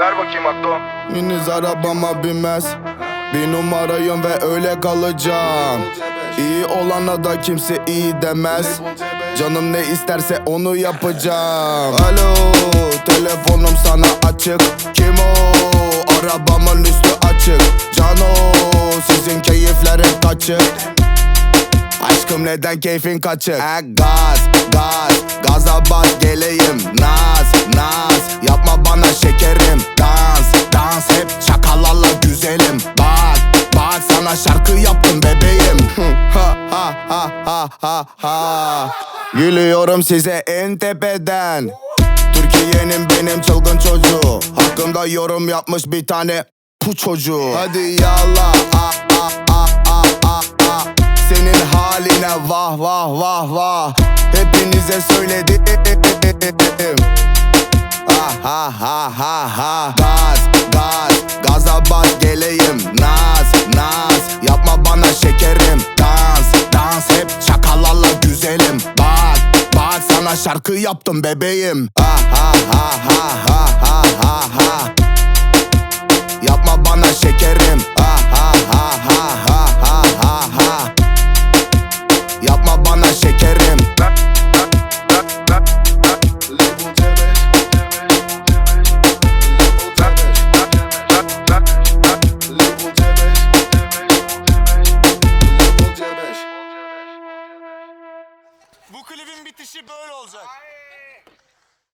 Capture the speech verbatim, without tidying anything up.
ver bakayım Akdo. Henüz arabama binmez. Bir numarayım ve öyle kalacağım. İyi olana da kimse iyi demez. Canım ne isterse onu yapacağım. Alo, telefonum sana açık. Kim o? Arabamın üstü açık. Cano, sizin keyifler hep kaçık. Aşkım neden keyfin kaçık? E, gaz, gaz, gaza bas geleyim. Naz, naz, yapma bana şekerim. Dans, dans hep şakalarla güzelim. Bak, bak sana şarkı yaptım bebeğim. Ha ha ha ha ha ha. Gülüyorum size en tepeden. Türkiye'nin benim çılgın çocuğu. Hakkımda yorum yapmış bir tane bu çocuğu. Hadi yallah ah ah ah ah ah ah. Senin haline vah vah vah vah. Hepinize söyledim. Ah ha ha ha ha. Gaz gaz gaza bas geleyim. Naz naz yapma bana şekerim. Dans dans hep şakalarla güzelim. Bak bak sana şarkı yaptım bebeğim. Ah ha ha ha ha ha ha ha. Yapma bana şekerim. Ah ha ha ha ha ha.